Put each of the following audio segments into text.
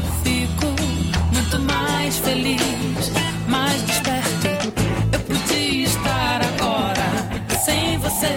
fico muito mais feliz, mais desperto. Eu podia estar agora sem você.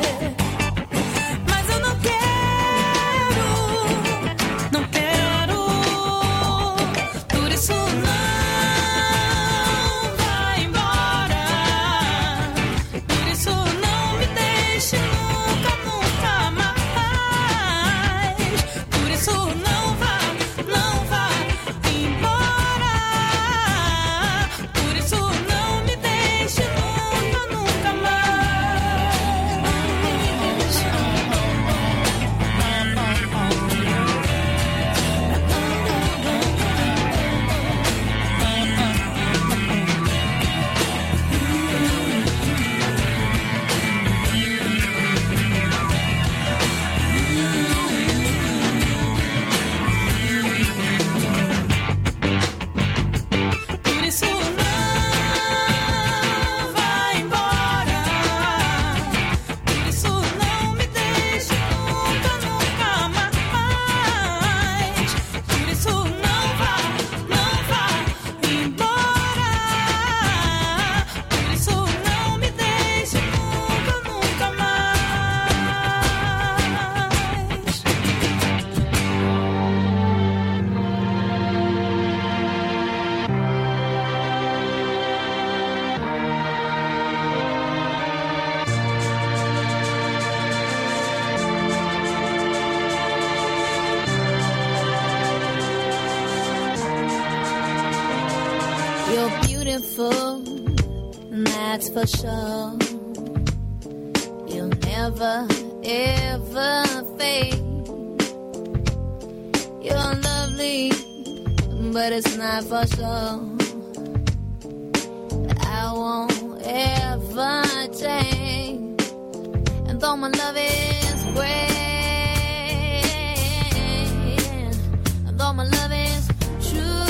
That's for sure. You'll never, ever fade. You're lovely, but it's not for sure. I won't ever change. And though my love is great, and though my love is true,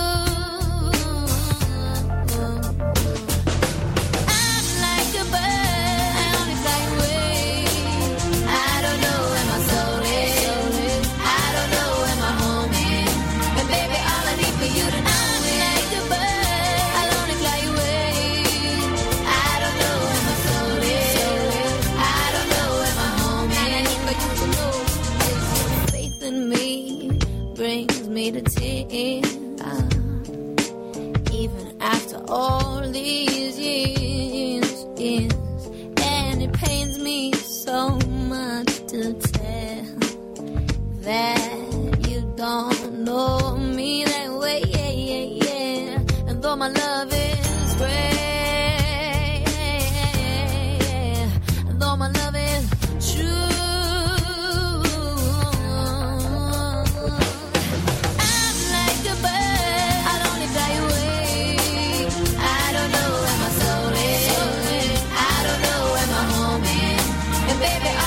to tears, even after all these years, and it pains me so much to tell that you don't know me that way, and though my love is great, and though my love is true, baby,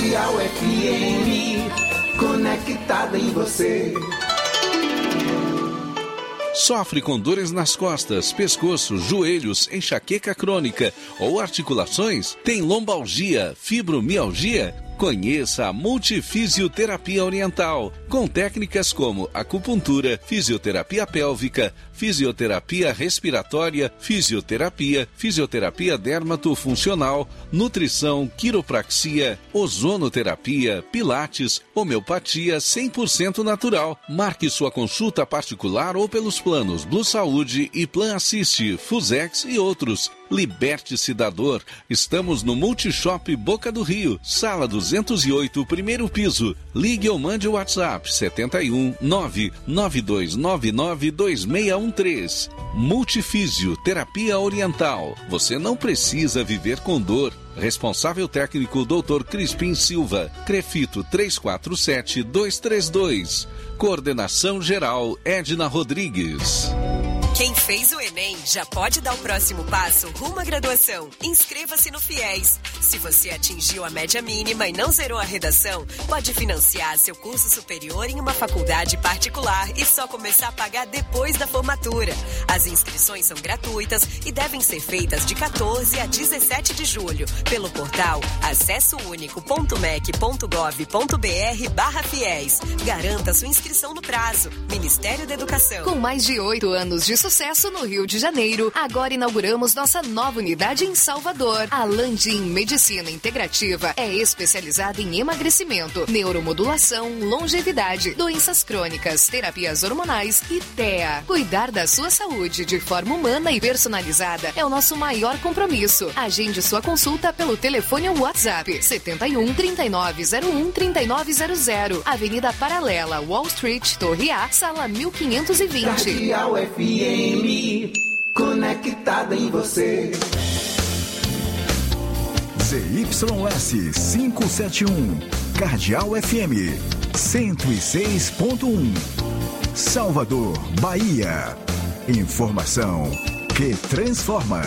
Cardeal FM, conectada em você. Sofre com dores nas costas, pescoço, joelhos, enxaqueca crônica ou articulações? Tem lombalgia, fibromialgia? Conheça a Multifisioterapia Oriental, com técnicas como acupuntura, fisioterapia pélvica, fisioterapia respiratória, fisioterapia dermatofuncional, nutrição, quiropraxia, ozonoterapia, pilates, homeopatia 100% natural. Marque sua consulta particular ou pelos planos Blue Saúde e Plan Assist, Fusex e outros. Liberte-se da dor. Estamos no Multishop Boca do Rio, sala 208, primeiro piso. Ligue ou mande o WhatsApp 71 99299 2613. Multifísio Terapia Oriental. Você não precisa viver com dor. Responsável técnico Dr. Crispim Silva. Crefito 347232. Coordenação geral Edna Rodrigues. Quem fez o Enem já pode dar o próximo passo rumo à graduação. Inscreva-se no FIES. Se você atingiu a média mínima e não zerou a redação, pode financiar seu curso superior em uma faculdade particular e só começar a pagar depois da formatura. As inscrições são gratuitas e devem ser feitas de 14 a 17 de julho pelo portal acessounico.mec.gov.br/FIES. Garanta sua inscrição no prazo. Ministério da Educação. Com mais de 8 anos de sucesso no Rio de Janeiro, agora inauguramos nossa nova unidade em Salvador. A Landim Medicina Integrativa é especializada em emagrecimento, neuromodulação, longevidade, doenças crônicas, terapias hormonais e TEA. Cuidar da sua saúde de forma humana e personalizada é o nosso maior compromisso. Agende sua consulta pelo telefone ou WhatsApp 71 3901 3900, Avenida Paralela, Wall Street, Torre A, sala 1520. Cardeal FM, conectada em você. ZYS 571, Cardeal FM 106.1, Salvador, Bahia. Informação que transforma.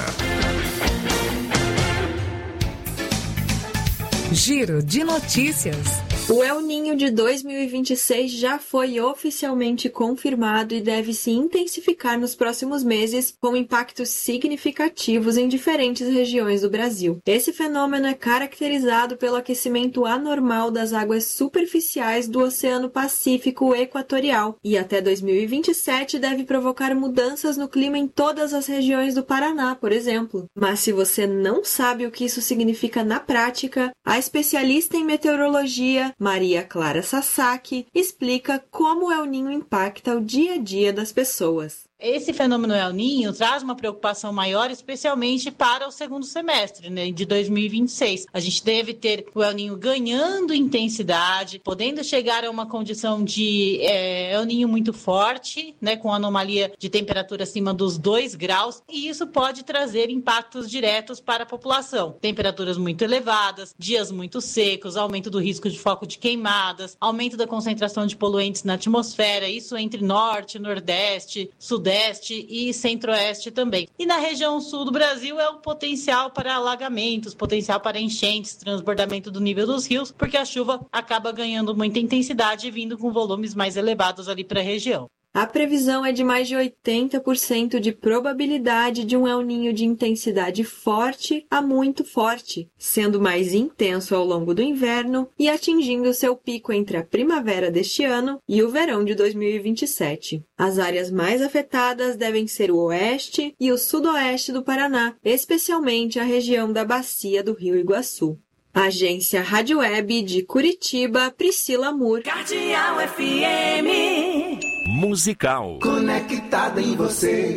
Giro de notícias. O El Niño de 2026 já foi oficialmente confirmado e deve se intensificar nos próximos meses, com impactos significativos em diferentes regiões do Brasil. Esse fenômeno é caracterizado pelo aquecimento anormal das águas superficiais do Oceano Pacífico Equatorial e até 2027 deve provocar mudanças no clima em todas as regiões do Paraná, por exemplo. Mas se você não sabe o que isso significa na prática, a especialista em meteorologia Maria Clara Sasaki explica como o El Niño impacta o dia a dia das pessoas. Esse fenômeno El Niño traz uma preocupação maior, especialmente para o segundo semestre, né, de 2026. A gente deve ter o El Niño ganhando intensidade, podendo chegar a uma condição de El Niño muito forte, né, com anomalia de temperatura acima dos 2 graus, e isso pode trazer impactos diretos para a população. Temperaturas muito elevadas, dias muito secos, aumento do risco de foco de queimadas, aumento da concentração de poluentes na atmosfera, isso entre norte, nordeste, sudeste e centro-oeste também. E na região sul do Brasil é o potencial para alagamentos, potencial para enchentes, transbordamento do nível dos rios, porque a chuva acaba ganhando muita intensidade e vindo com volumes mais elevados ali para a região. A previsão é de mais de 80% de probabilidade de um El Niño de intensidade forte a muito forte, sendo mais intenso ao longo do inverno e atingindo seu pico entre a primavera deste ano e o verão de 2027. As áreas mais afetadas devem ser o oeste e o sudoeste do Paraná, especialmente a região da bacia do Rio Iguaçu. Agência Rádio Web de Curitiba, Priscila Moore. Cardeal FM. Musical. Conectada em você.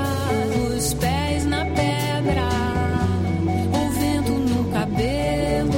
Os pés na pedra, o vento no cabelo.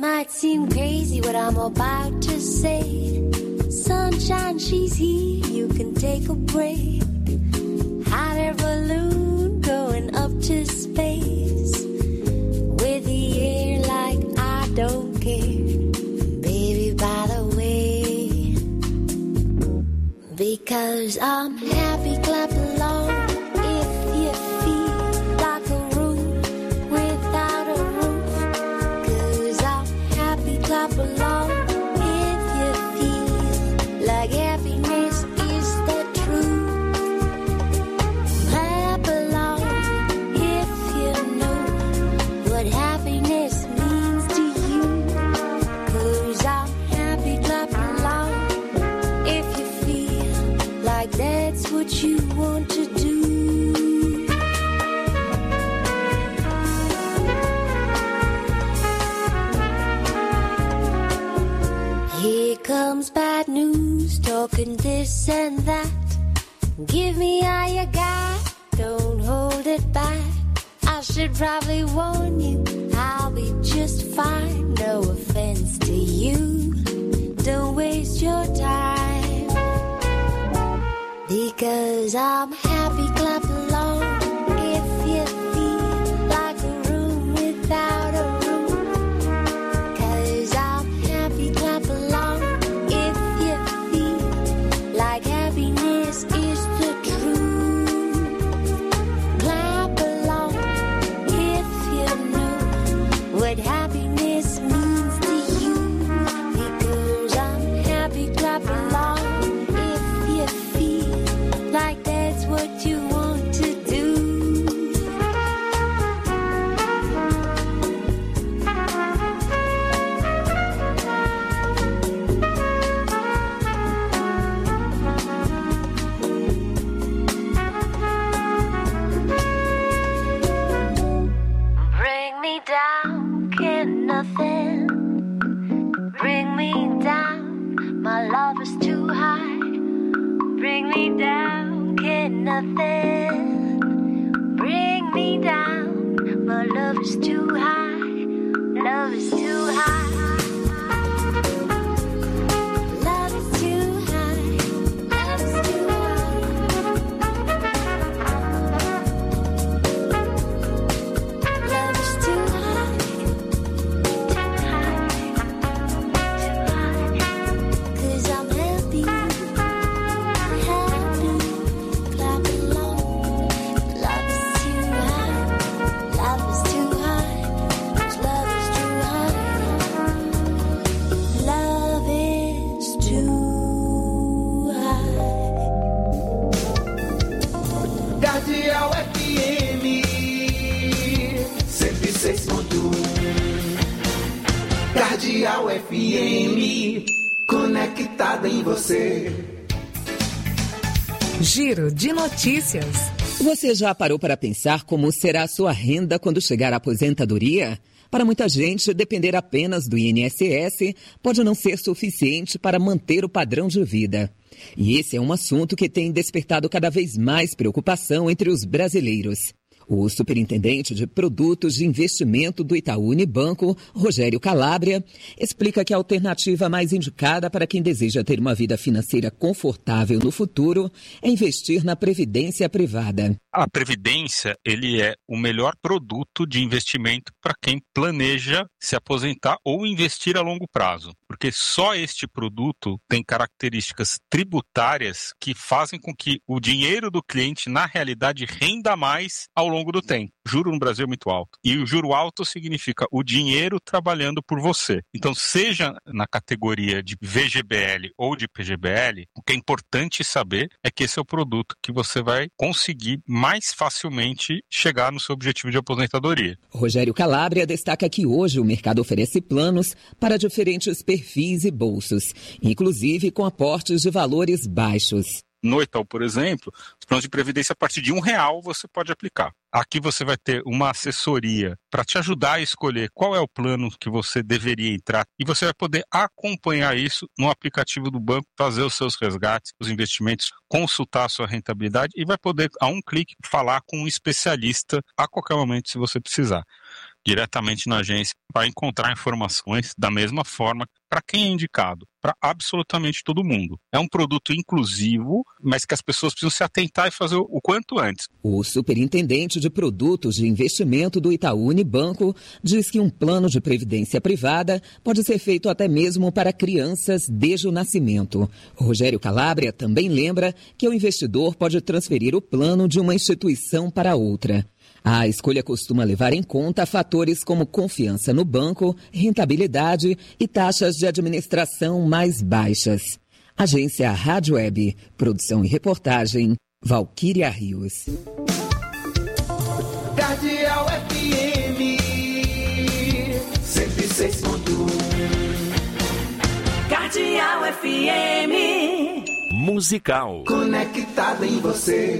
Might seem crazy what I'm about to say. Sunshine, she's here, you can take a break. Hot air balloon going up to space. With the air like I don't care. Baby, by the way. Because I'm happy, clap along. If you feel like a room without a roof. 'Cause I'm happy, clap along. If you feel like happiness is the truth. Clap along if you know what happiness means to you. 'Cause I'm happy, clap along if you feel like that's what you want to do. Here comes bad news, talking this and that. Give me all you got, don't hold it back. I should probably warn you, I'll be just fine. No offense to you, don't waste your time. Because I'm happy, clap along. If you feel like a room without a roof. 'Cause I'm happy, clap along. If you feel like happiness is the truth. Clap along if you know what happiness means to you. Because I'm happy, clap along if you feel like that's what you want to do. Bring me down, get nothing. Bring me down, my love is too high. Bring me down, get nothing. Bring me down, my love is too high. Love is too high. Love is too high. Love is too high. Love is too high. Too high. Too high. 'Cause I'm happy. Happy. Clap along. Love is too high. Love is too high. 'Cause love is too high. Love is too high. Cardeal FM 106.1. Cardeal FM, conectada em você. Giro de notícias. Você já parou para pensar como será a sua renda quando chegar à aposentadoria? Para muita gente, depender apenas do INSS pode não ser suficiente para manter o padrão de vida. E esse é um assunto que tem despertado cada vez mais preocupação entre os brasileiros. O superintendente de produtos de investimento do Itaú Unibanco, Rogério Calabria, explica que a alternativa mais indicada para quem deseja ter uma vida financeira confortável no futuro é investir na previdência privada. A previdência, ele é o melhor produto de investimento para quem planeja se aposentar ou investir a longo prazo, porque só este produto tem características tributárias que fazem com que o dinheiro do cliente, na realidade, renda mais ao longo do tempo. O juro no Brasil é muito alto. E o juro alto significa o dinheiro trabalhando por você. Então, seja na categoria de VGBL ou de PGBL, o que é importante saber é que esse é o produto que você vai conseguir mais facilmente chegar no seu objetivo de aposentadoria. Rogério Calabria destaca que hoje o mercado oferece planos para diferentes perfis e bolsos, inclusive com aportes de valores baixos. No Itaú, por exemplo, os planos de previdência a partir de R$1 você pode aplicar. Aqui você vai ter uma assessoria para te ajudar a escolher qual é o plano que você deveria entrar e você vai poder acompanhar isso no aplicativo do banco, fazer os seus resgates, os investimentos, consultar a sua rentabilidade e vai poder, a um clique, falar com um especialista a qualquer momento se você precisar. diretamente na agência para encontrar informações da mesma forma para quem é indicado, para absolutamente todo mundo. É um produto inclusivo, mas que as pessoas precisam se atentar e fazer o quanto antes. O superintendente de produtos de investimento do Itaú Unibanco diz que um plano de previdência privada pode ser feito até mesmo para crianças desde o nascimento. Rogério Calabria também lembra que o investidor pode transferir o plano de uma instituição para outra. A escolha costuma levar em conta fatores como confiança no banco, rentabilidade e taxas de administração mais baixas. Agência Rádio Web, produção e reportagem, Valquíria Rios. Cardeal FM 106.1. Cardeal FM Musical. Conectado em você.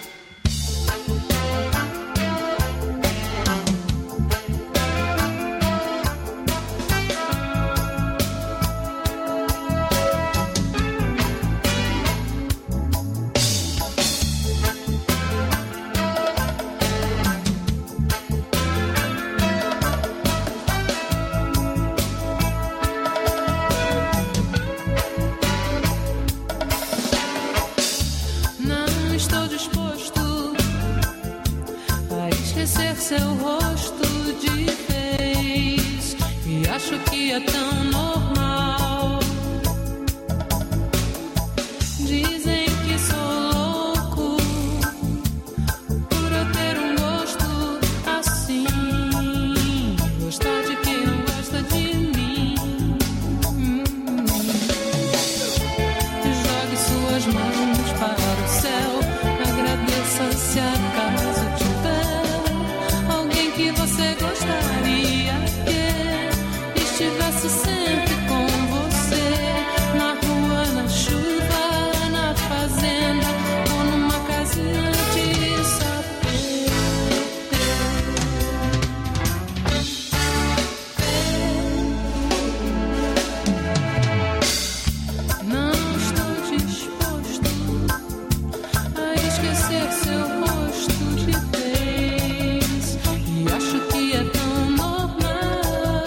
Seu rosto de vez e acho que é tão normal. Dizem que sou louco por eu ter um gosto assim, gostar de quem não gosta de mim. Jogue suas mãos para o céu, agradeça se acaso que você gostaria que estivesse sempre com você, na rua, na chuva, na fazenda ou numa casinha de sapê. Não estou disposto a esquecer seu rosto de vez. Acho que é tão normal.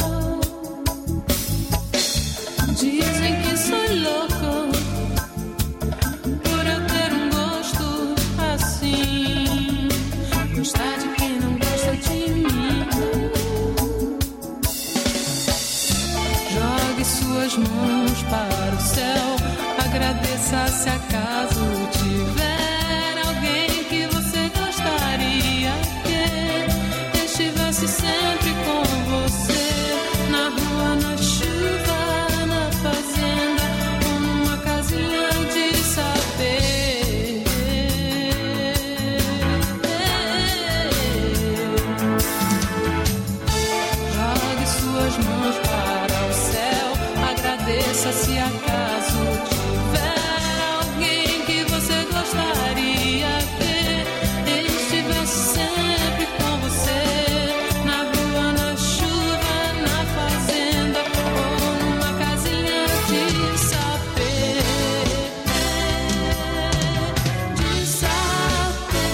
Dizem que sou louco por eu ter um gosto assim, gostar de quem não gosta de mim. Jogue suas mãos para o céu, agradeça se acaso tiver alguém que você gostaria que estivesse sempre com você, na rua, na chuva, na fazenda ou numa casinha de sapê. Jogue suas mãos para o céu, agradeça se acaso tiver alguém que você gostaria que estivesse sempre com você, na rua, na chuva, na fazenda ou numa casinha de sapê. De sapê.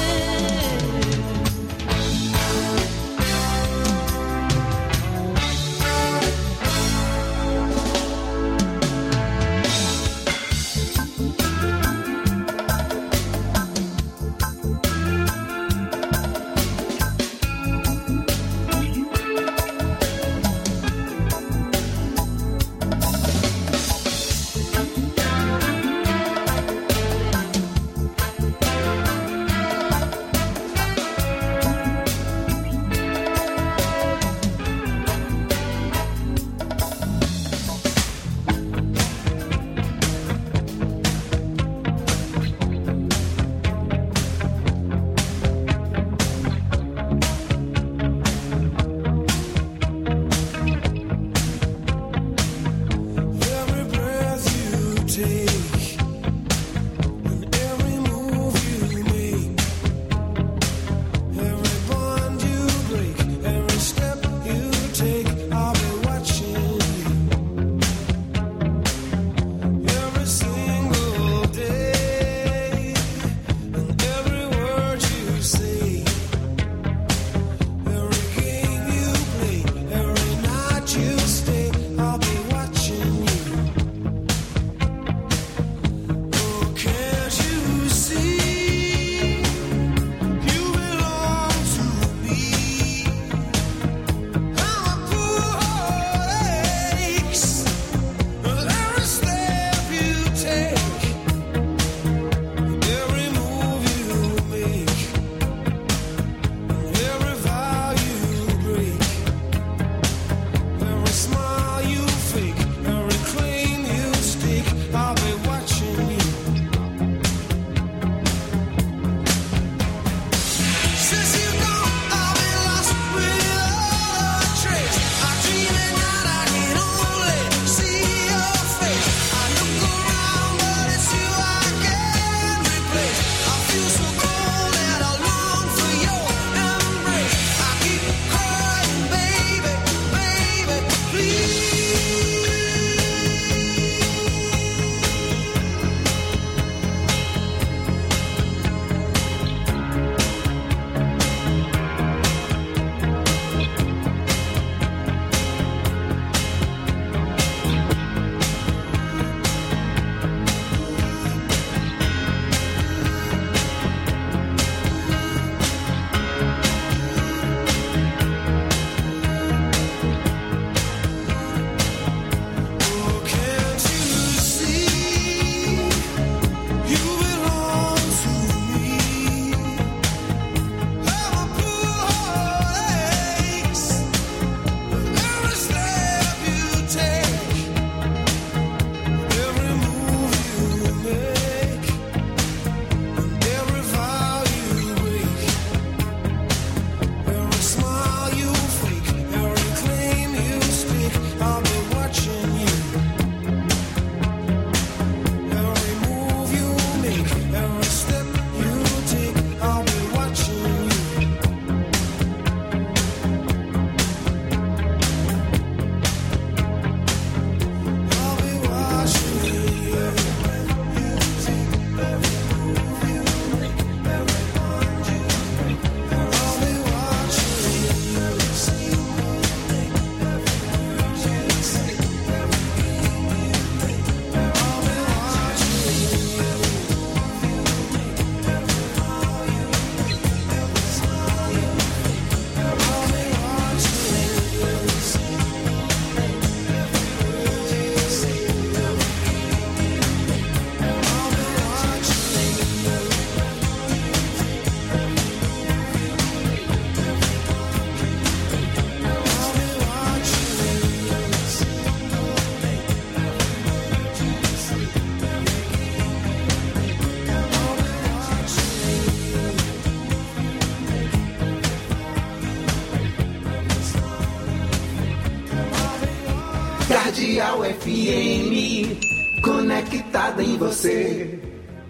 Cardeal FM, conectada em você.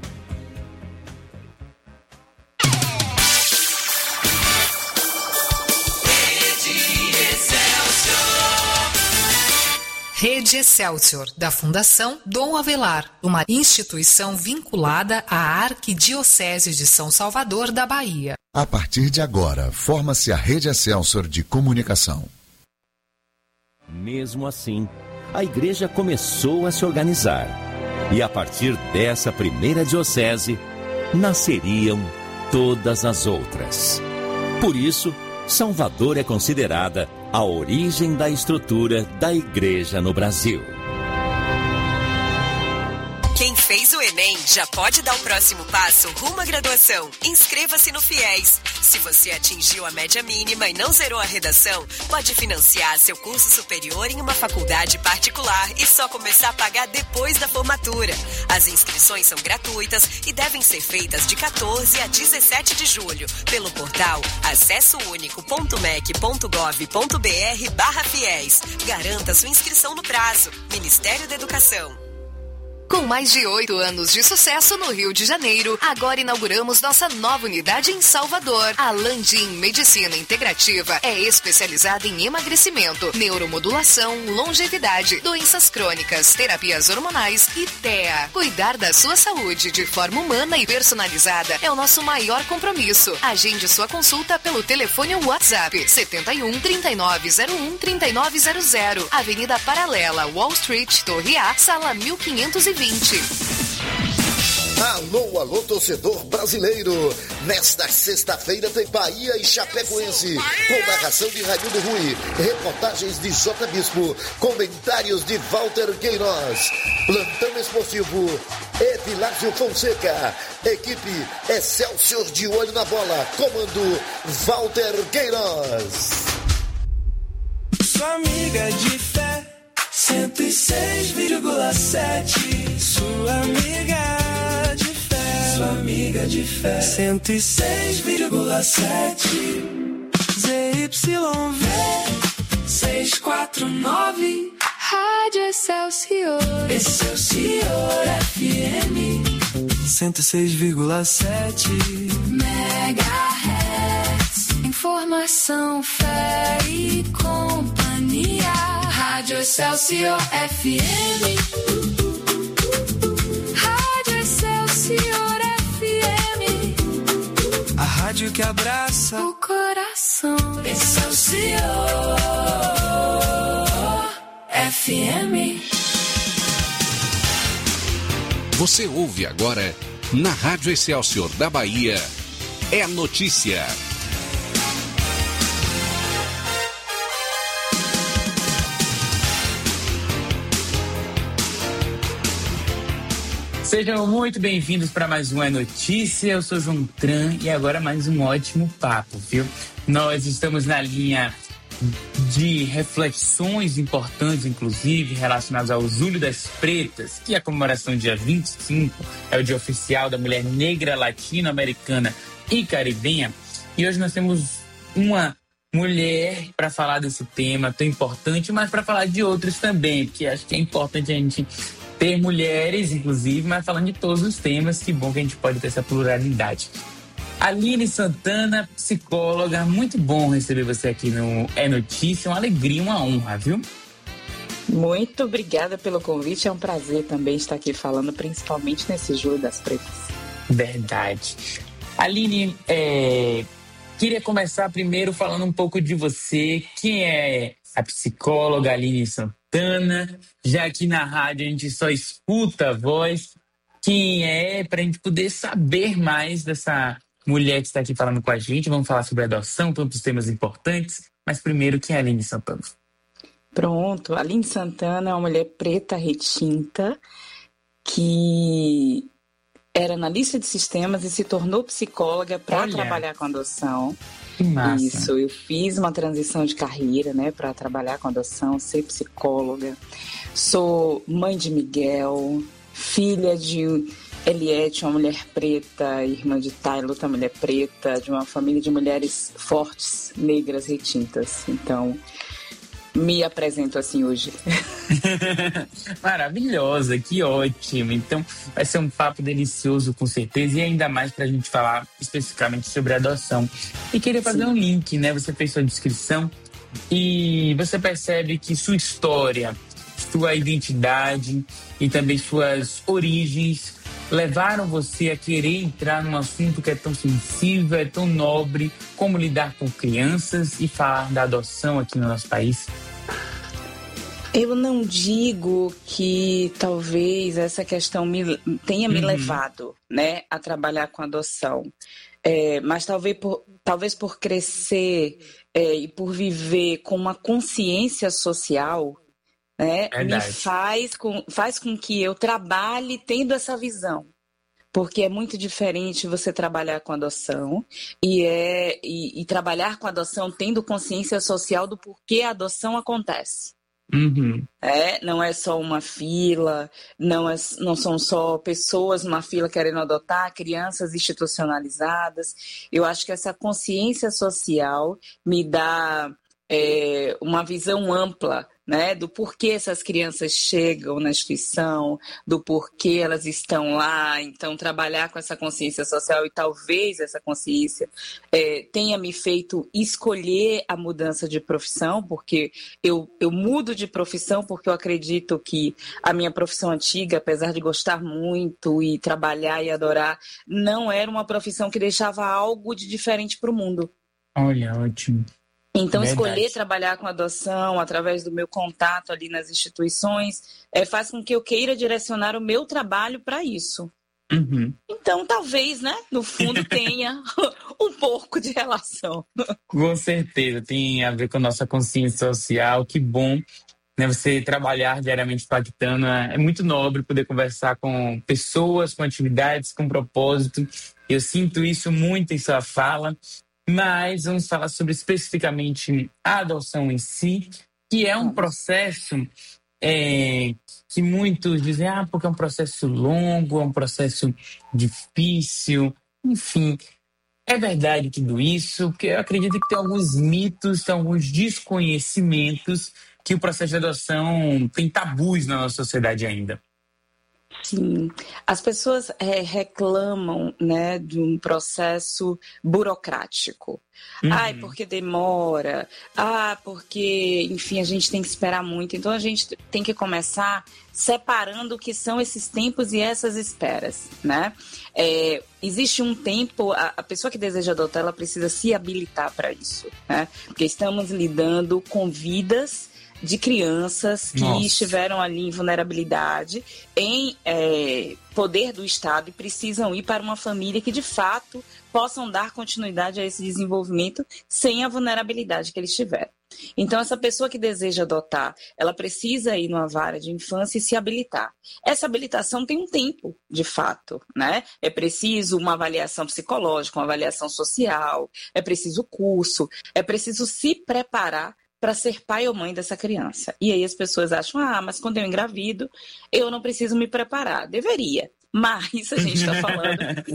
Rede Excelsior, da Fundação Dom Avelar, uma instituição vinculada à Arquidiocese de São Salvador da Bahia. A partir de agora, forma-se a Rede Excelsior de Comunicação. Mesmo assim, a igreja começou a se organizar. E a partir dessa primeira diocese, nasceriam todas as outras. Por isso, Salvador é considerada a origem da estrutura da igreja no Brasil. Quem fez o Enem já pode dar o próximo passo rumo à graduação. Inscreva-se no FIES. Se você atingiu a média mínima e não zerou a redação, pode financiar seu curso superior em uma faculdade particular e só começar a pagar depois da formatura. As inscrições são gratuitas e devem ser feitas de 14 a 17 de julho pelo portal acessounico.mec.gov.br/FIES. Garanta sua inscrição no prazo. Ministério da Educação. Com mais de 8 anos de sucesso no Rio de Janeiro, agora inauguramos nossa nova unidade em Salvador. A Landim Medicina Integrativa é especializada em emagrecimento, neuromodulação, longevidade, doenças crônicas, terapias hormonais e TEA. Cuidar da sua saúde de forma humana e personalizada é o nosso maior compromisso. Agende sua consulta pelo telefone ou WhatsApp 71 3901 3900, Avenida Paralela, Wall Street, Torre A, Sala 1520. Alô, alô, torcedor brasileiro! Nesta sexta-feira tem Bahia e Chapecoense, com narração de Raimundo Rui, reportagens de J. Bispo, comentários de Walter Queiroz, plantão esportivo Evilásio Fonseca, equipe Excelsior de olho na bola, comando Walter Queiroz. Sua amiga de fé, 106,7. Sua amiga de fé, sua amiga de fé, 106,7. ZYV 649. Rádio Excelsior. Excelsior FM 106,7 Megahertz. Informação, fé e companhia. Rádio Excelsior FM. Rádio Excelsior FM. A rádio que abraça o coração. Excelsior FM. Você ouve agora na Rádio Excelsior da Bahia. É notícia. Sejam muito bem-vindos para mais uma notícia. Eu sou João Tran e agora mais um ótimo papo, viu? Nós estamos na linha de reflexões importantes, inclusive, relacionadas ao Julho das Pretas, que é a comemoração dia 25, é o dia oficial da mulher negra, latino-americana e caribenha. E hoje nós temos uma mulher para falar desse tema tão importante, mas para falar de outros também, porque acho que é importante a gente ter mulheres, inclusive, mas falando de todos os temas, que bom que a gente pode ter essa pluralidade. Aline Santana, psicóloga, muito bom receber você aqui no É Notícia, uma alegria, uma honra, viu? Muito obrigada pelo convite, é um prazer também estar aqui falando, principalmente nesse Julho das Pretas. Verdade. Aline, queria começar primeiro falando um pouco de você, quem é a psicóloga Aline Santana, já aqui na rádio a gente só escuta a voz, quem é, para a gente poder saber mais dessa mulher que está aqui falando com a gente. Vamos falar sobre adoção, tantos temas importantes, mas primeiro, quem é a Aline Santana? Pronto, a Aline Santana é uma mulher preta retinta que era analista de sistemas e se tornou psicóloga para trabalhar com adoção. Que massa. Isso, eu fiz uma transição de carreira, né, para trabalhar com adoção, ser psicóloga. Sou mãe de Miguel, filha de Eliette, uma mulher preta, irmã de Taylor, outra mulher preta, de uma família de mulheres fortes, negras, retintas. Então, me apresento assim hoje. Maravilhosa, que ótimo. Então, vai ser um papo delicioso, com certeza, e ainda mais para a gente falar especificamente sobre adoção. E queria fazer um link, né? Você fez sua descrição e você percebe que sua história, sua identidade e também suas origens levaram você a querer entrar num assunto que é tão sensível, é tão nobre, como lidar com crianças e falar da adoção aqui no nosso país? Eu não digo que talvez essa questão tenha me levado, né, a trabalhar com adoção. Mas talvez por crescer e por viver com uma consciência social, né, me faz com que eu trabalhe tendo essa visão. Porque é muito diferente você trabalhar com adoção e trabalhar com adoção tendo consciência social do porquê a adoção acontece. Não é só uma fila, não são só pessoas numa fila querendo adotar, crianças institucionalizadas. Eu acho que essa consciência social me dá uma visão ampla, né, do porquê essas crianças chegam na instituição, do porquê elas estão lá. Então, trabalhar com essa consciência social e talvez essa consciência tenha me feito escolher a mudança de profissão, porque eu mudo de profissão porque eu acredito que a minha profissão antiga, apesar de gostar muito e trabalhar e adorar, não era uma profissão que deixava algo de diferente para o mundo. Olha, ótimo. Então, escolher trabalhar com adoção através do meu contato ali nas instituições faz com que eu queira direcionar o meu trabalho para isso. Então, talvez, né, no fundo tenha um pouco de relação. Com certeza, tem a ver com a nossa consciência social. Que bom, né, você trabalhar diariamente impactando. É muito nobre poder conversar com pessoas, com atividades, com propósito. Eu sinto isso muito em sua fala. Mas vamos falar sobre especificamente a adoção em si, que é um processo que muitos dizem, porque é um processo longo, é um processo difícil, enfim. É verdade tudo isso, porque eu acredito que tem alguns mitos, tem alguns desconhecimentos que o processo de adoção tem tabus na nossa sociedade ainda. Sim, as pessoas reclamam, né, de um processo burocrático. Porque demora, porque, enfim, a gente tem que esperar muito. Então, a gente tem que começar separando o que são esses tempos e essas esperas, né? Existe um tempo, a pessoa que deseja adotar, ela precisa se habilitar para isso, né? Porque estamos lidando com vidas de crianças que estiveram ali em vulnerabilidade, em poder do Estado, e precisam ir para uma família que, de fato, possam dar continuidade a esse desenvolvimento sem a vulnerabilidade que eles tiveram. Então, essa pessoa que deseja adotar, ela precisa ir numa vara de infância e se habilitar. Essa habilitação tem um tempo, de fato, né? É preciso uma avaliação psicológica, uma avaliação social, é preciso curso, é preciso se preparar para ser pai ou mãe dessa criança. E aí as pessoas acham, mas quando eu engravido, eu não preciso me preparar. Deveria. Mas a gente está falando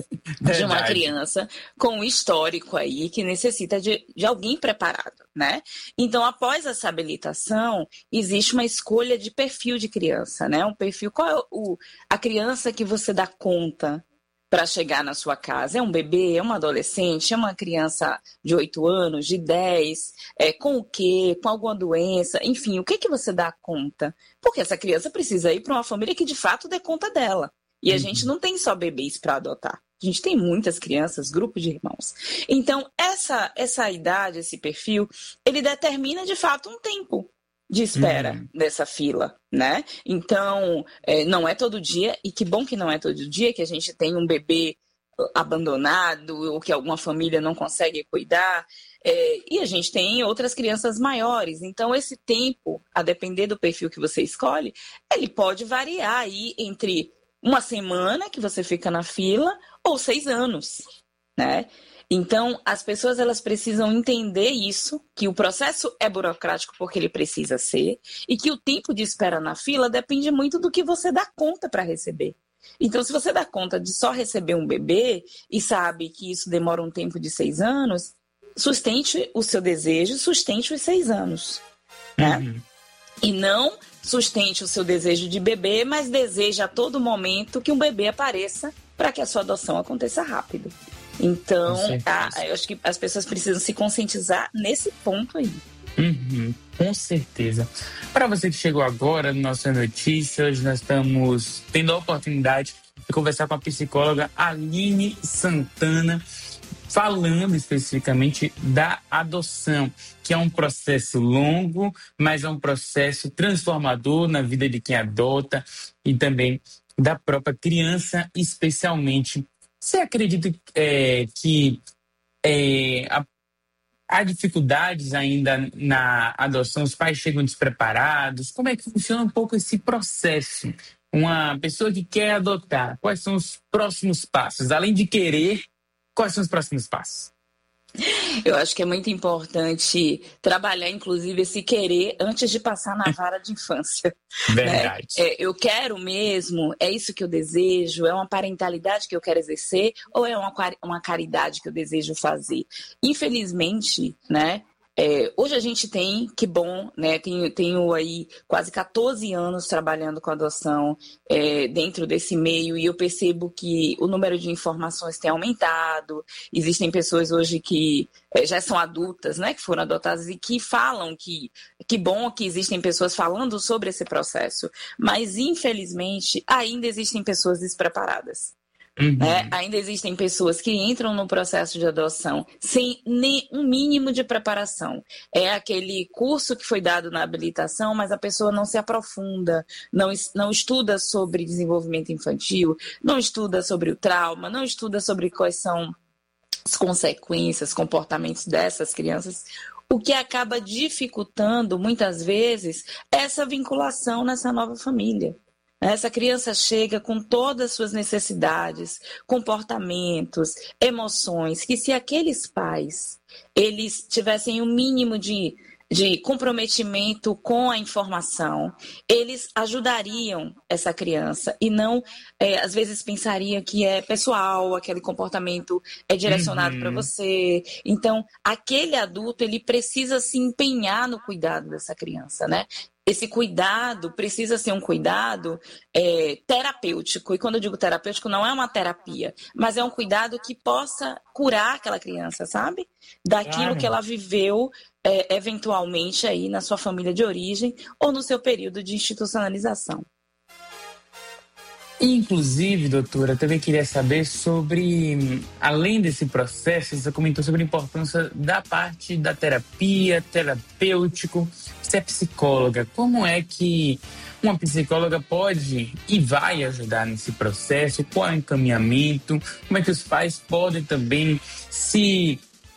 de uma criança com um histórico aí que necessita de alguém preparado, né? Então, após essa habilitação, existe uma escolha de perfil de criança, né? Um perfil, qual é a criança que você dá conta para chegar na sua casa? É um bebê, é uma adolescente, é uma criança de 8 anos, de 10, com o quê? Com alguma doença? Enfim, o que você dá conta? Porque essa criança precisa ir para uma família que de fato dê conta dela. E a gente não tem só bebês para adotar. A gente tem muitas crianças, grupos de irmãos. Então, essa idade, esse perfil, ele determina de fato um tempo de espera dessa fila, né? Então, não é todo dia, e que bom que não é todo dia que a gente tem um bebê abandonado ou que alguma família não consegue cuidar, e a gente tem outras crianças maiores. Então, esse tempo, a depender do perfil que você escolhe, ele pode variar aí entre uma semana que você fica na fila ou 6 anos, né? Então, as pessoas elas precisam entender isso, que o processo é burocrático porque ele precisa ser, e que o tempo de espera na fila depende muito do que você dá conta para receber. Então, se você dá conta de só receber um bebê e sabe que isso demora um tempo de 6 anos, sustente o seu desejo, sustente os 6 anos. né? E não sustente o seu desejo de bebê, mas deseja a todo momento que um bebê apareça para que a sua adoção aconteça rápido. Então, eu acho que as pessoas precisam se conscientizar nesse ponto aí. Com certeza. Para você que chegou agora no Nossa Notícia, hoje nós estamos tendo a oportunidade de conversar com a psicóloga Aline Santana, falando especificamente da adoção, que é um processo longo, mas é um processo transformador na vida de quem adota e também da própria criança, especialmente. Você acredita que há dificuldades ainda na adoção? Os pais chegam despreparados? Como é que funciona um pouco esse processo? Uma pessoa que quer adotar, quais são os próximos passos? Além de querer, quais são os próximos passos? Eu acho que é muito importante trabalhar, inclusive, esse querer antes de passar na vara de infância. Verdade. Né? Eu quero mesmo, é isso que eu desejo, é uma parentalidade que eu quero exercer ou é uma caridade que eu desejo fazer? Infelizmente, né? Hoje a gente tem, que bom, né? Tenho aí quase 14 anos trabalhando com adoção dentro desse meio e eu percebo que o número de informações tem aumentado. Existem pessoas hoje que já são adultas, né? Que foram adotadas e que falam que bom que existem pessoas falando sobre esse processo. Mas, infelizmente, ainda existem pessoas despreparadas. Ainda existem pessoas que entram no processo de adoção sem nem um mínimo de preparação. É aquele curso que foi dado na habilitação, mas a pessoa não se aprofunda, não estuda sobre desenvolvimento infantil, não estuda sobre o trauma, não estuda sobre quais são as consequências, comportamentos dessas crianças, o que acaba dificultando, muitas vezes, essa vinculação nessa nova família. Essa criança chega com todas as suas necessidades, comportamentos, emoções, que se aqueles pais eles tivessem um mínimo de comprometimento com a informação, eles ajudariam essa criança e não, às vezes, pensaria que é pessoal, aquele comportamento é direcionado para você. Então, aquele adulto, ele precisa se empenhar no cuidado dessa criança, né? Esse cuidado precisa ser um cuidado terapêutico. E quando eu digo terapêutico, não é uma terapia, mas é um cuidado que possa curar aquela criança, sabe? Daquilo que ela viveu eventualmente aí na sua família de origem ou no seu período de institucionalização. Inclusive, doutora, também queria saber sobre, além desse processo, você comentou sobre a importância da parte da terapia, terapêutico. Você é psicóloga, como é que uma psicóloga pode e vai ajudar nesse processo? Qual é o encaminhamento? Como é que os pais podem também se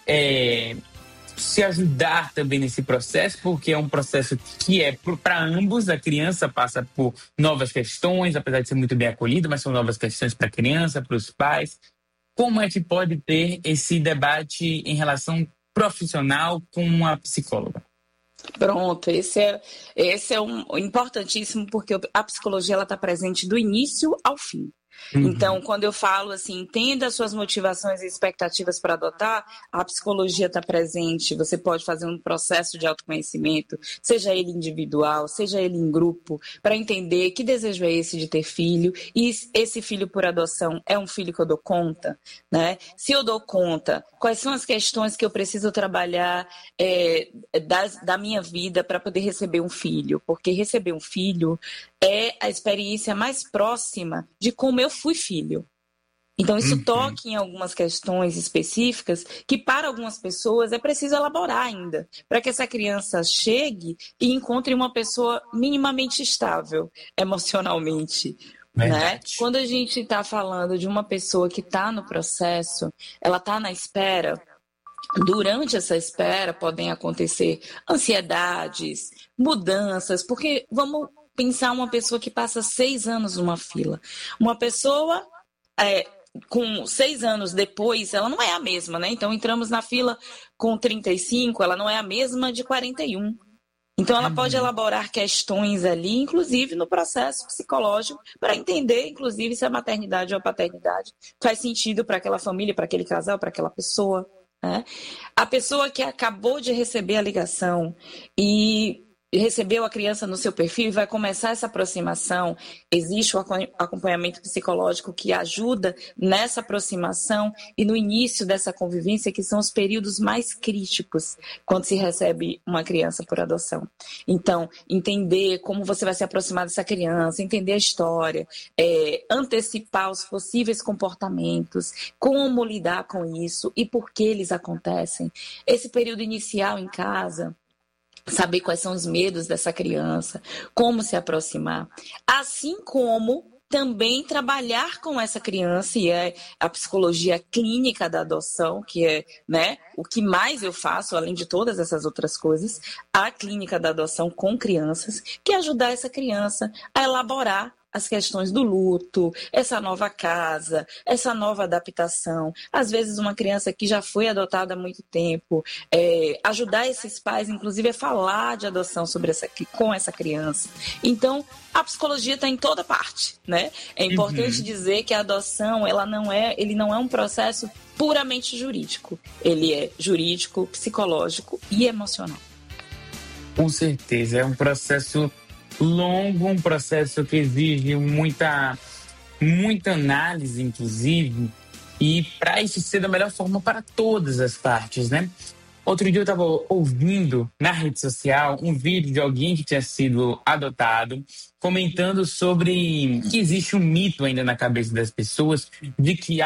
ajudar também nesse processo, porque é um processo que é para ambos. A criança passa por novas questões, apesar de ser muito bem acolhida, mas são novas questões para a criança, para os pais. Como é que pode ter esse debate em relação profissional com a psicóloga? Pronto, esse é um importantíssimo, porque a psicologia está presente do início ao fim. Então, quando eu falo assim, entenda as suas motivações e expectativas para adotar, a psicologia está presente. Você pode fazer um processo de autoconhecimento, seja ele individual, seja ele em grupo, para entender que desejo é esse de ter filho, e esse filho por adoção é um filho que eu dou conta, né? Se eu dou conta, quais são as questões que eu preciso trabalhar da minha vida para poder receber um filho? Porque receber um filho é a experiência mais próxima de como eu fui filho. Então, isso toca em algumas questões específicas que, para algumas pessoas, é preciso elaborar ainda, para que essa criança chegue e encontre uma pessoa minimamente estável emocionalmente. Né? Quando a gente está falando de uma pessoa que está no processo, ela está na espera. Durante essa espera podem acontecer ansiedades, mudanças, porque vamos pensar uma pessoa que passa 6 anos numa fila. Uma pessoa com 6 anos depois, ela não é a mesma, né? Então, entramos na fila com 35, ela não é a mesma de 41. Então, ela pode elaborar questões ali, inclusive no processo psicológico, para entender, inclusive, se a maternidade ou a paternidade faz sentido para aquela família, para aquele casal, para aquela pessoa. Né? A pessoa que acabou de receber a ligação e recebeu a criança no seu perfil e vai começar essa aproximação, existe o acompanhamento psicológico que ajuda nessa aproximação e no início dessa convivência, que são os períodos mais críticos quando se recebe uma criança por adoção. Então, entender como você vai se aproximar dessa criança, entender a história, antecipar os possíveis comportamentos, como lidar com isso e por que eles acontecem. Esse período inicial em casa, saber quais são os medos dessa criança, como se aproximar, assim como também trabalhar com essa criança, e é a psicologia clínica da adoção, que é, né, o que mais eu faço, além de todas essas outras coisas, a clínica da adoção com crianças, que é ajudar essa criança a elaborar as questões do luto, essa nova casa, essa nova adaptação. Às vezes uma criança que já foi adotada há muito tempo, ajudar esses pais, inclusive, a falar de adoção com essa criança. Então, a psicologia está em toda parte, né? É importante dizer que a adoção, ele não é um processo puramente jurídico. Ele é jurídico, psicológico e emocional. Com certeza, é um processo longo, um processo que exige muita análise, inclusive, e para isso ser da melhor forma para todas as partes, né? Outro dia eu estava ouvindo na rede social um vídeo de alguém que tinha sido adotado, comentando sobre que existe um mito ainda na cabeça das pessoas de que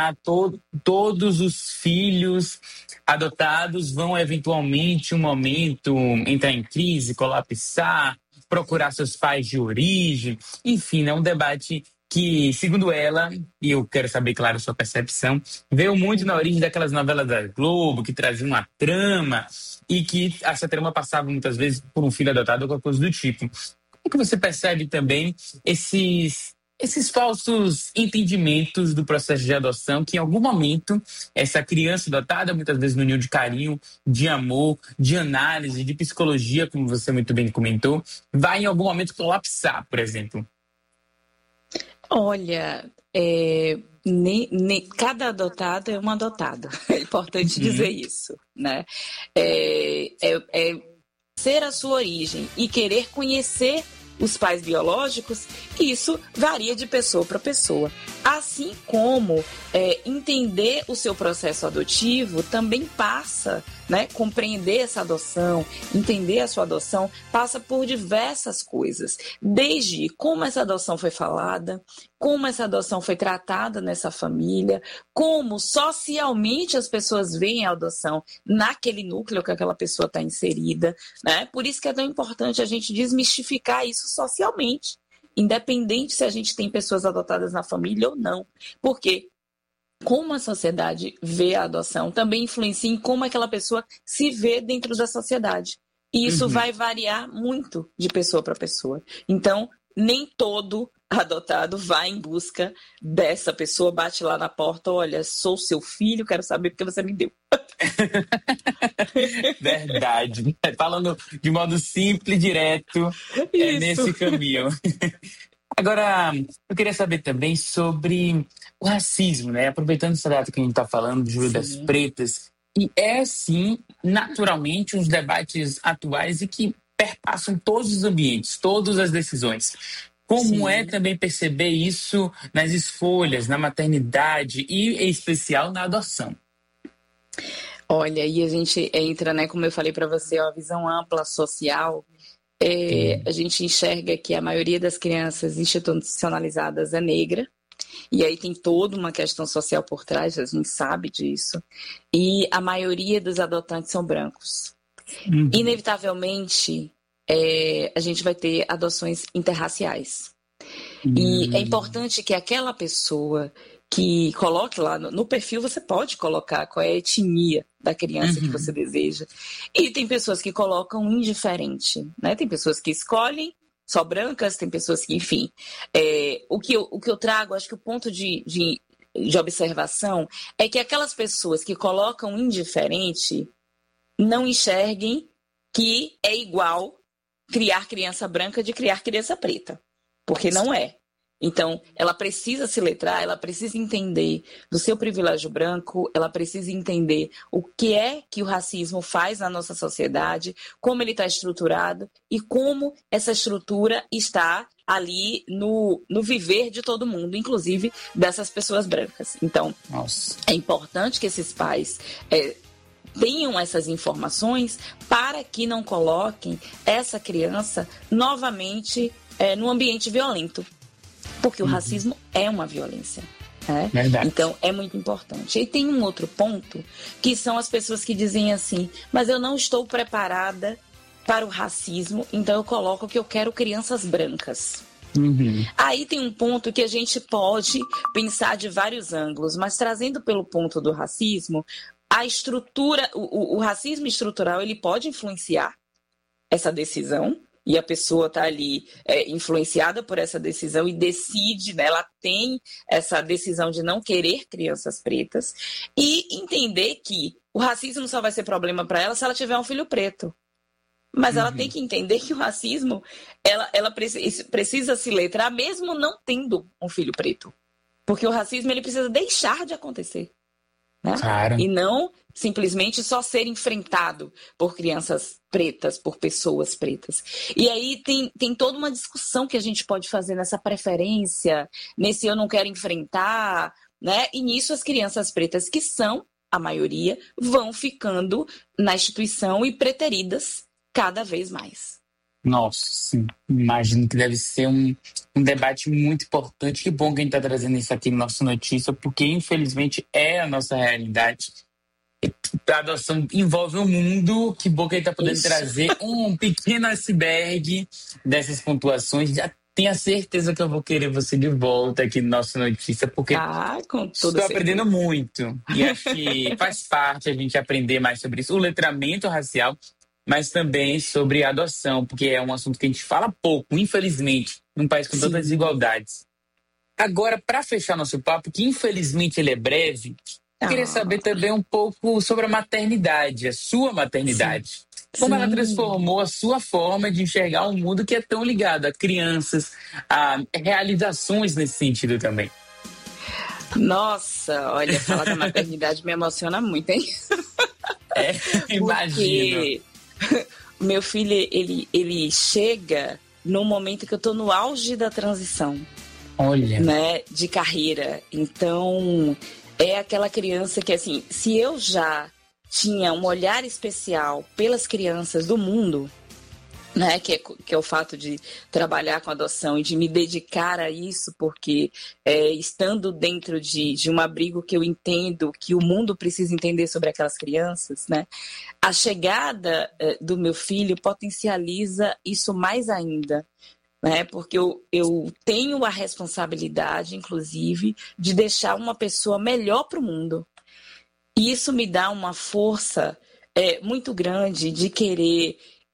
todos os filhos adotados vão eventualmente, um momento, entrar em crise, colapsar, procurar seus pais de origem. Enfim, é um debate que, segundo ela, e eu quero saber, claro, a sua percepção, veio muito na origem daquelas novelas da Globo, que traziam uma trama e que essa trama passava muitas vezes por um filho adotado ou qualquer coisa do tipo. Como é que você percebe também esses falsos entendimentos do processo de adoção, que em algum momento essa criança adotada, muitas vezes no ninho de carinho, de amor, de análise, de psicologia, como você muito bem comentou, vai em algum momento colapsar, por exemplo? Olha, cada adotado é um adotado. É importante dizer isso, né? Ser a sua origem e querer conhecer os pais biológicos, isso varia de pessoa para pessoa. Assim como entender o seu processo adotivo também passa, né? Compreender essa adoção, entender a sua adoção, passa por diversas coisas. Desde como essa adoção foi falada, como essa adoção foi tratada nessa família, como socialmente as pessoas veem a adoção naquele núcleo que aquela pessoa está inserida, né? Por isso que é tão importante a gente desmistificar isso socialmente, independente se a gente tem pessoas adotadas na família ou não. Porque como a sociedade vê a adoção também influencia em como aquela pessoa se vê dentro da sociedade. E isso vai variar muito de pessoa para pessoa. Então, nem todo adotado vai em busca dessa pessoa, bate lá na porta, olha, sou seu filho, quero saber porque você me deu. Verdade. Falando de modo simples, direto, é nesse caminho. Agora, eu queria saber também sobre o racismo, né? Aproveitando essa data que a gente está falando, de Julho das Pretas, e sim, naturalmente, uns debates atuais e que perpassam todos os ambientes, todas as decisões. Como é também perceber isso nas escolhas, na maternidade e, em especial, na adoção? Olha, aí a gente entra, né, como eu falei para você, a visão ampla social. A gente enxerga que a maioria das crianças institucionalizadas é negra, e aí tem toda uma questão social por trás, a gente sabe disso, e a maioria dos adotantes são brancos. Inevitavelmente, a gente vai ter adoções interraciais. E é importante que aquela pessoa que coloque lá no perfil, você pode colocar qual é a etnia da criança que você deseja. E tem pessoas que colocam indiferente, né? Tem pessoas que escolhem só brancas, tem pessoas que, enfim. O que eu trago, acho que o ponto de observação é que aquelas pessoas que colocam indiferente não enxerguem que é igual criar criança branca de criar criança preta. Porque não é. Então, ela precisa se letrar, ela precisa entender do seu privilégio branco, ela precisa entender o que é que o racismo faz na nossa sociedade, como ele está estruturado e como essa estrutura está ali no viver de todo mundo, inclusive dessas pessoas brancas. Então, é importante que esses pais tenham essas informações para que não coloquem essa criança novamente num ambiente violento. Porque o racismo é uma violência. Verdade. Então, é muito importante. E tem um outro ponto, que são as pessoas que dizem assim, mas eu não estou preparada para o racismo, então eu coloco que eu quero crianças brancas. Aí tem um ponto que a gente pode pensar de vários ângulos, mas trazendo pelo ponto do racismo, a estrutura, o racismo estrutural, ele pode influenciar essa decisão, e a pessoa está ali influenciada por essa decisão e decide, né, ela tem essa decisão de não querer crianças pretas, e entender que o racismo só vai ser problema para ela se ela tiver um filho preto. Mas ela tem que entender que o racismo, ela precisa se letrar mesmo não tendo um filho preto. Porque o racismo ele precisa deixar de acontecer. Né? Claro. E não simplesmente só ser enfrentado por crianças pretas, por pessoas pretas. E aí tem toda uma discussão que a gente pode fazer nessa preferência, nesse eu não quero enfrentar, né? E nisso as crianças pretas, que são a maioria, vão ficando na instituição e preteridas cada vez mais. Nossa, sim. Imagino que deve ser um debate muito importante. Que bom que a gente está trazendo isso aqui no nosso Notícia, porque infelizmente é a nossa realidade. A adoção envolve o mundo. Que bom que a gente está podendo trazer um pequeno iceberg dessas pontuações. Já tenho a certeza que eu vou querer você de volta aqui no nosso Notícia, porque estou aprendendo muito. E acho que faz parte a gente aprender mais sobre isso. O letramento racial, mas também sobre a adoção, porque é um assunto que a gente fala pouco, infelizmente, num país com tantas desigualdades. Agora, para fechar nosso papo, que infelizmente ele é breve, eu queria saber também um pouco sobre a maternidade, a sua maternidade. Como ela transformou a sua forma de enxergar um mundo que é tão ligado a crianças, a realizações nesse sentido também. Nossa, olha, falar da maternidade me emociona muito, hein? Imagino. Meu filho, ele chega no momento que eu tô no auge da transição. Olha. Né, de carreira. Então, é aquela criança que, assim, se eu já tinha um olhar especial pelas crianças do mundo, né, que é o fato de trabalhar com adoção e de me dedicar a isso, porque estando dentro de um abrigo que eu entendo que o mundo precisa entender sobre aquelas crianças, né, a chegada do meu filho potencializa isso mais ainda, né, porque eu tenho a responsabilidade, inclusive, de deixar uma pessoa melhor para o mundo. E isso me dá uma força muito grande de querer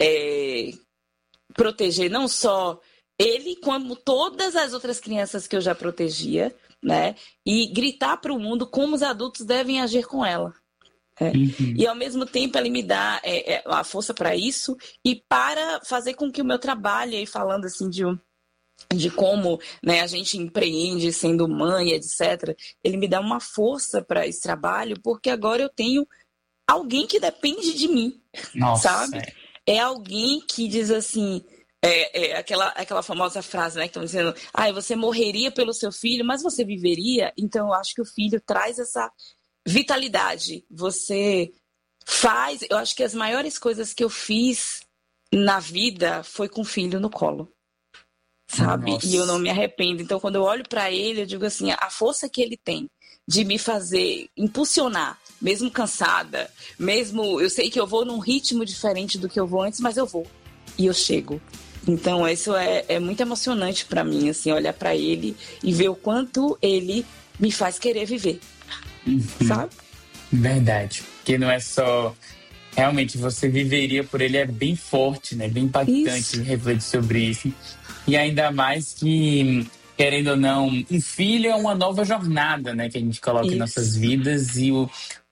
proteger não só ele, como todas as outras crianças que eu já protegia, né? E gritar para o mundo como os adultos devem agir com ela. E, ao mesmo tempo, ele me dá a força para isso e para fazer com que o meu trabalho, aí falando assim de como, né, a gente empreende sendo mãe, etc., ele me dá uma força para esse trabalho, porque agora eu tenho alguém que depende de mim. Nossa, sabe? É alguém que diz assim, aquela famosa frase, né, que estão dizendo, você morreria pelo seu filho, mas você viveria. Então eu acho que o filho traz essa vitalidade. Você faz, eu acho que as maiores coisas que eu fiz na vida foi com o filho no colo, sabe? Nossa. E eu não me arrependo. Então quando eu olho para ele, eu digo assim, a força que ele tem de me fazer impulsionar, mesmo cansada, mesmo eu sei que eu vou num ritmo diferente do que eu vou antes, mas eu vou e eu chego. Então isso é muito emocionante para mim, assim, olhar para ele e ver o quanto ele me faz querer viver, sabe? Verdade, porque não é só realmente você viveria por ele, é bem forte, né? Bem impactante refletir sobre isso. E ainda mais que, querendo ou não, um filho é uma nova jornada, né, que a gente coloca em nossas vidas, e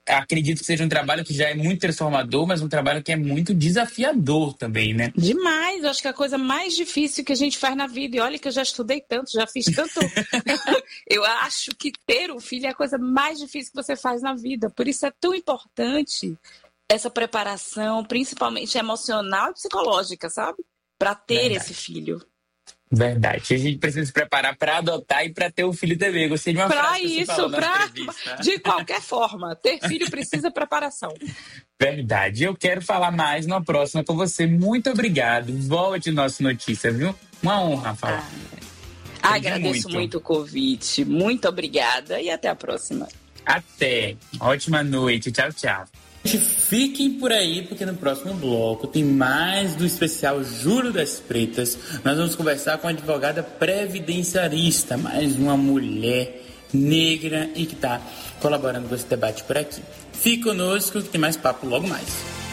acredito que seja um trabalho que já é muito transformador, mas um trabalho que é muito desafiador também, né? Demais, eu acho que é a coisa mais difícil que a gente faz na vida, e olha que eu já estudei tanto, já fiz tanto. Eu acho que ter um filho é a coisa mais difícil que você faz na vida, por isso é tão importante essa preparação, principalmente emocional e psicológica, sabe? Para ter esse filho. Verdade. A gente precisa se preparar para adotar e para ter um filho também. Gostei de uma frase que você falou na entrevista. De qualquer forma, ter filho precisa preparação. Verdade. Eu quero falar mais na próxima com você. Muito obrigado. Volte nossa notícia, viu? Uma honra falar. Agradeço muito o convite. Muito obrigada e até a próxima. Até. Ótima noite. Tchau, tchau. Fiquem por aí, porque no próximo bloco tem mais do especial Júlio das Pretas. Nós vamos conversar com a advogada previdenciarista, mais uma mulher negra e que está colaborando com esse debate por aqui. Fique conosco que tem mais papo logo mais.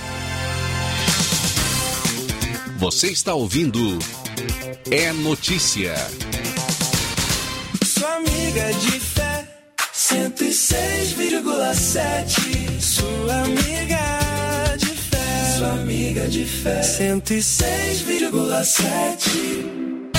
Você está ouvindo É Notícia. Sua amiga de fé, 106,7. Sua amiga de fé, sua amiga de fé, 106,7.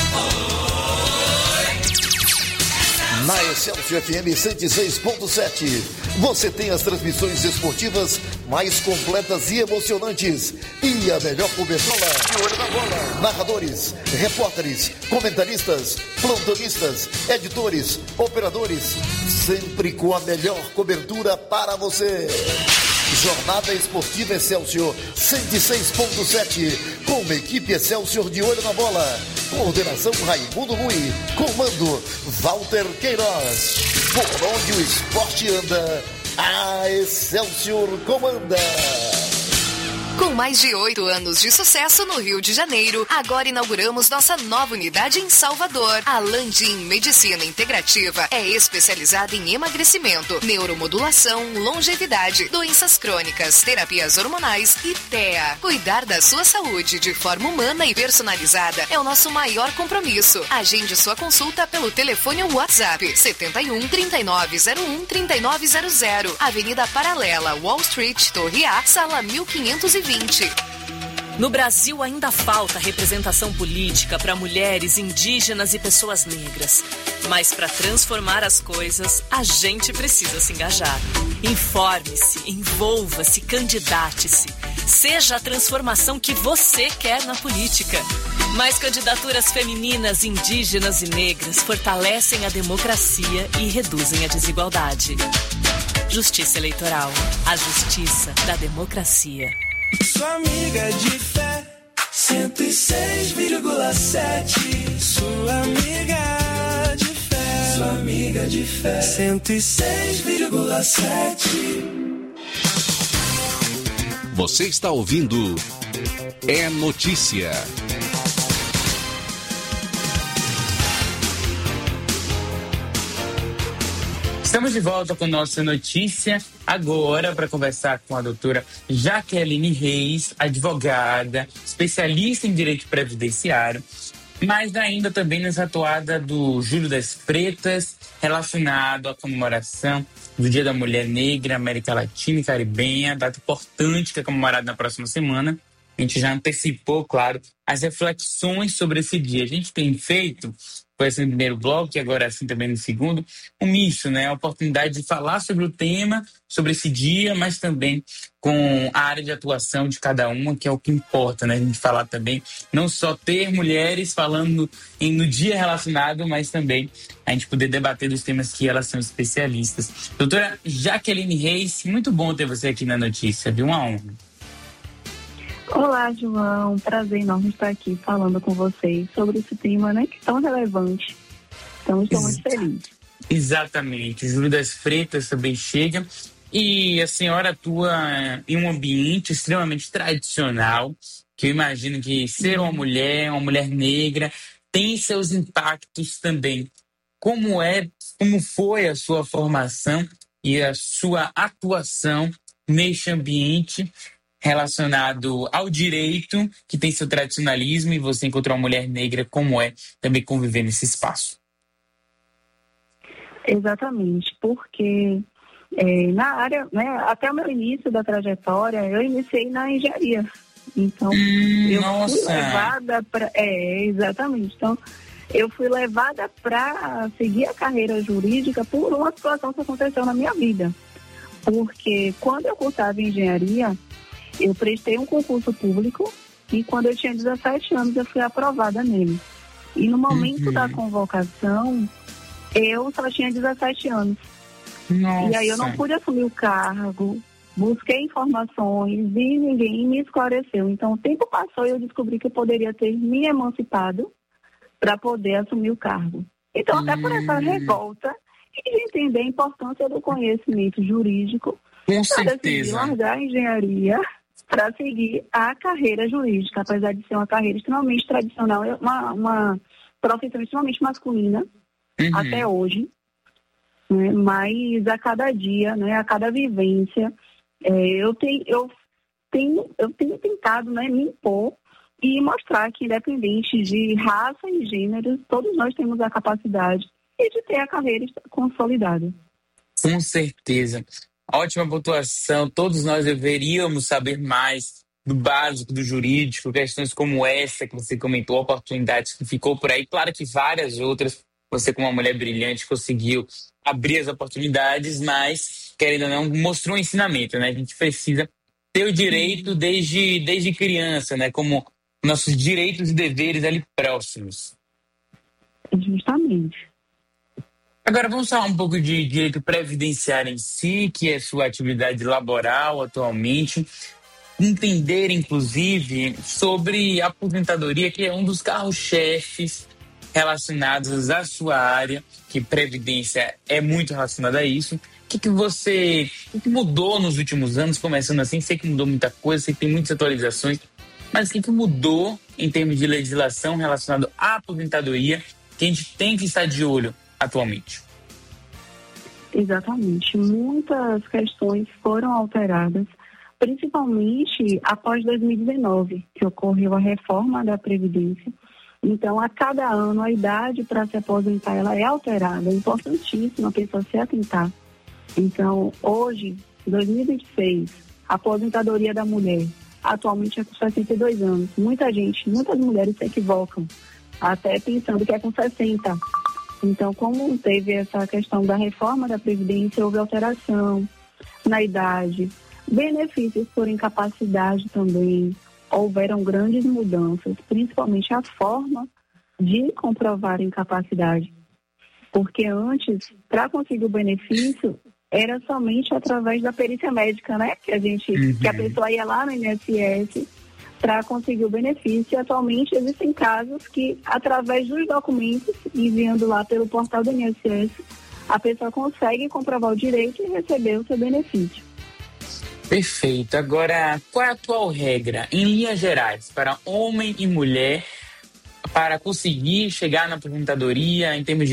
Na Excelsior FM 106.7, você tem as transmissões esportivas mais completas e emocionantes e a melhor cobertura de olho na bola. Narradores, repórteres, comentaristas, plantonistas, editores, operadores, sempre com a melhor cobertura para você. Jornada Esportiva Excelsior 106.7, com uma equipe Excelsior de olho na bola. Coordenação Raimundo Rui, comando Walter Queiroz. Por onde o esporte anda, a Excelsior comanda. Com mais de 8 anos de sucesso no Rio de Janeiro, agora inauguramos nossa nova unidade em Salvador. A Landim Medicina Integrativa é especializada em emagrecimento, neuromodulação, longevidade, doenças crônicas, terapias hormonais e TEA. Cuidar da sua saúde de forma humana e personalizada é o nosso maior compromisso. Agende sua consulta pelo telefone ou WhatsApp 71 3901 3900, Avenida Paralela, Wall Street, Torre A, Sala 1520. No Brasil ainda falta representação política para mulheres, indígenas e pessoas negras. Mas para transformar as coisas, a gente precisa se engajar. Informe-se, envolva-se, candidate-se. Seja a transformação que você quer na política. Mais candidaturas femininas, indígenas e negras fortalecem a democracia e reduzem a desigualdade. Justiça Eleitoral. A justiça da democracia. Sua amiga de fé, 106,7. Sua amiga de fé, sua amiga de fé, 106,7. Você está ouvindo É Notícia. Estamos de volta com nossa notícia, agora para conversar com a doutora Jaqueline Reis, advogada, especialista em direito previdenciário, mas ainda também nessa atuada do Júlio das Pretas, relacionado à comemoração do Dia da Mulher Negra, América Latina e Caribenha, data importante que é comemorada na próxima semana. A gente já antecipou, claro, as reflexões sobre esse dia. A gente tem feito, foi assim no primeiro bloco e agora assim também no segundo, um misto, né? A oportunidade de falar sobre o tema, sobre esse dia, mas também com a área de atuação de cada uma, que é o que importa, né? A gente falar também, não só ter mulheres falando no dia relacionado, mas também a gente poder debater dos temas que elas são especialistas. Doutora Jaqueline Reis, muito bom ter você aqui na notícia, viu? Uma honra. Olá, João. Prazer enorme estar aqui falando com vocês sobre esse tema, né, que é tão relevante. Então, estou muito feliz. Exatamente. O Júlio das Pretas também chega e a senhora atua em um ambiente extremamente tradicional, que eu imagino que ser uma mulher negra, tem seus impactos também. Como foi a sua formação e a sua atuação neste ambiente relacionado ao direito, que tem seu tradicionalismo, e você encontrou uma mulher negra, como é também conviver nesse espaço? Exatamente, porque Na área, né, até o meu início da trajetória, eu iniciei na engenharia. Então, eu fui levada para... exatamente. Então, eu fui levada para seguir a carreira jurídica por uma situação que aconteceu na minha vida. Porque quando eu cursava engenharia, eu prestei um concurso público e quando eu tinha 17 anos eu fui aprovada nele. E no momento da convocação, eu só tinha 17 anos. Nossa. E aí eu não pude assumir o cargo, busquei informações e ninguém me esclareceu. Então o tempo passou e eu descobri que eu poderia ter me emancipado para poder assumir o cargo. Então até por essa revolta e de entender a importância do conhecimento jurídico, com certeza, decidi largar a engenharia para seguir a carreira jurídica, apesar de ser uma carreira extremamente tradicional, uma profissão extremamente masculina até hoje, né? Mas a cada dia, né, a cada vivência, eu tenho tentado, né, me impor e mostrar que, independente de raça e gênero, todos nós temos a capacidade de ter a carreira consolidada. Com certeza. Ótima pontuação. Todos nós deveríamos saber mais do básico, do jurídico, questões como essa que você comentou, oportunidades que ficou por aí. Claro que várias outras, você como uma mulher brilhante conseguiu abrir as oportunidades, mas, querendo ou não, mostrou um ensinamento, né? A gente precisa ter o direito desde criança, né? Como nossos direitos e deveres ali próximos. Justamente. Agora vamos falar um pouco de direito previdenciário em si, que é sua atividade laboral atualmente. Entender, inclusive, sobre a aposentadoria, que é um dos carros-chefes relacionados à sua área, que previdência é muito relacionada a isso. O que mudou nos últimos anos, começando assim? Sei que mudou muita coisa, sei que tem muitas atualizações, mas o que mudou em termos de legislação relacionado à aposentadoria, que a gente tem que estar de olho atualmente? Exatamente. Muitas questões foram alteradas, principalmente após 2019, que ocorreu a reforma da Previdência. Então, a cada ano, a idade para se aposentar ela é alterada. É importantíssimo a pessoa se atentar. Então, hoje, em 2026, a aposentadoria da mulher atualmente é com 62 anos. Muitas mulheres se equivocam, até pensando que é com 60. Então, como teve essa questão da reforma da Previdência, houve alteração na idade, benefícios por incapacidade também, houveram grandes mudanças, principalmente a forma de comprovar a incapacidade. Porque antes, para conseguir o benefício, era somente através da perícia médica, né? Que a pessoa ia lá no INSS para conseguir o benefício. E atualmente existem casos que, através dos documentos, enviando lá pelo portal do INSS, a pessoa consegue comprovar o direito e receber o seu benefício. Perfeito. Agora, qual é a atual regra, em linhas gerais, para homem e mulher, para conseguir chegar na aposentadoria em termos de